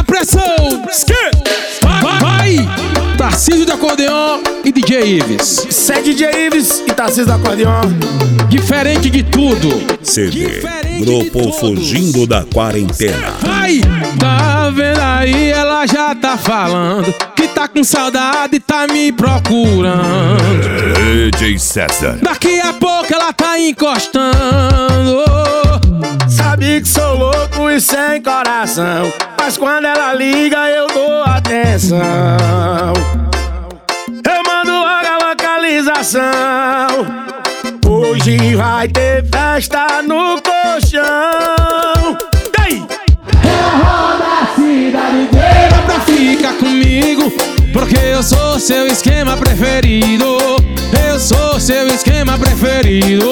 pressão. Vai, Tarcísio do acordeon e DJ Ives. Isso é DJ Ives e Tarcísio do acordeon. Diferente de tudo. CD Grupo Fugindo da Quarentena. Vai! Tá vendo aí, ela já tá falando que tá com saudade e tá me procurando. DJ César. Daqui a pouco ela tá encostando. Sabe que sou louco e sem coração, mas quando ela liga eu dou atenção. Eu mando logo a localização. Hoje vai ter festa no colchão. Daí! Roda a cidade inteira pra ficar comigo, porque eu sou seu esquema preferido. Eu sou seu esquema preferido.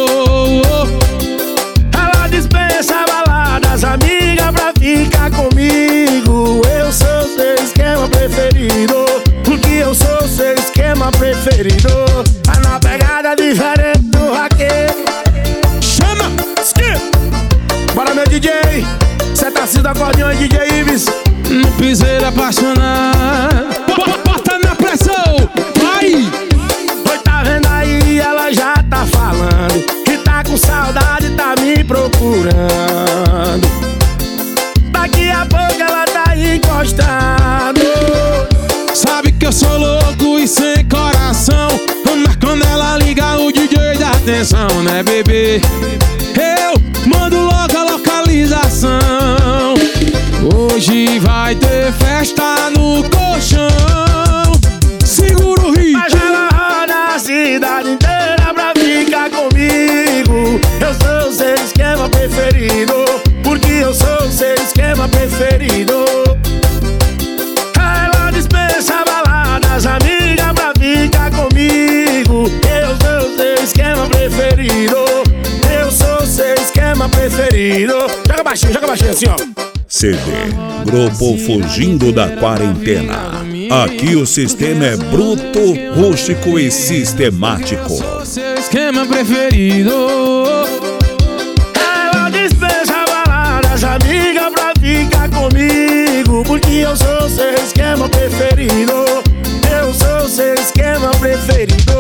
Ela dispensa baladas, amiga, pra ficar comigo. Eu sou seu esquema preferido, porque eu sou seu esquema preferido. Tá na pegada diferente do raqueiro. Chama! Bora, meu DJ. Cê tá Tarcísio do acordeon e DJ Ives. No piseiro apaixonado. Bota na pressão! Vai! Oi, tá vendo aí? Ela já tá falando que tá com saudade, tá me procurando. Daqui a pouco ela tá encostando. Sabe que eu sou louco e sem coração, mas quando ela liga o DJ dá atenção, né, bebê? Eu mando logo a localização. Hoje vai ter festa no colchão. Segura o ritmo. Mas ela roda a cidade inteira pra ficar comigo. Eu sou o seu esquema preferido, porque eu sou o seu esquema preferido. Ela dispensa baladas, amiga, pra ficar comigo. Eu sou o seu esquema preferido. Eu sou o seu esquema preferido. Joga baixinho assim, ó. CD Grupo Fugindo da Quarentena. Aqui o sistema é bruto, rústico e sistemático. Eu sou seu esquema preferido. Ela dispensa baladas, amiga, pra ficar comigo, porque eu sou seu esquema preferido. Eu sou seu esquema preferido.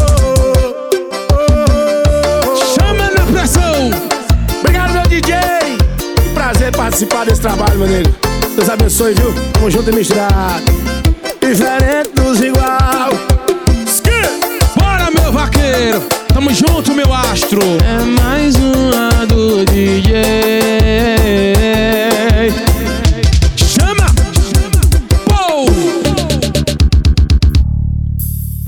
Chama na pressão. Obrigado, meu DJ. Que prazer participar desse trabalho, meu nego. Deus abençoe, viu? Tamo junto e misturado. Diferente dos igual. Bora, meu vaqueiro. Tamo junto, meu astro.